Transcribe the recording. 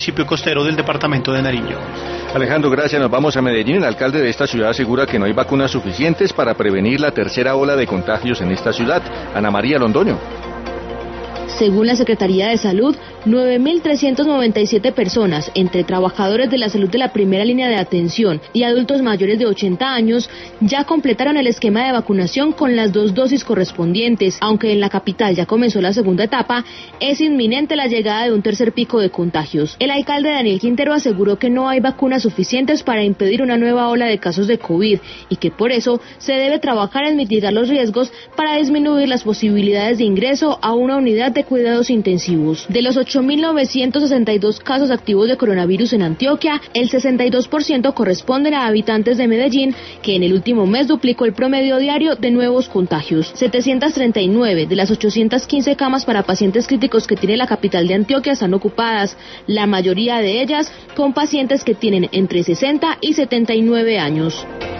municipio costero del departamento de Nariño. Alejandro, gracias. Nos vamos a Medellín. El alcalde de esta ciudad asegura que no hay vacunas suficientes para prevenir la tercera ola de contagios en esta ciudad. Ana María Londoño. Según la Secretaría de Salud, 9.397 personas, entre trabajadores de la salud de la primera línea de atención y adultos mayores de 80 años, ya completaron el esquema de vacunación con las 2 dosis correspondientes. Aunque en la capital ya comenzó la segunda etapa, es inminente la llegada de un tercer pico de contagios. El alcalde Daniel Quintero aseguró que no hay vacunas suficientes para impedir una nueva ola de casos de COVID y que por eso se debe trabajar en mitigar los riesgos para disminuir las posibilidades de ingreso a una unidad de cuidados intensivos. De los 8.962 casos activos de coronavirus en Antioquia, el 62% corresponden a habitantes de Medellín, que en el último mes duplicó el promedio diario de nuevos contagios. 739 de las 815 camas para pacientes críticos que tiene la capital de Antioquia están ocupadas, la mayoría de ellas con pacientes que tienen entre 60 y 79 años.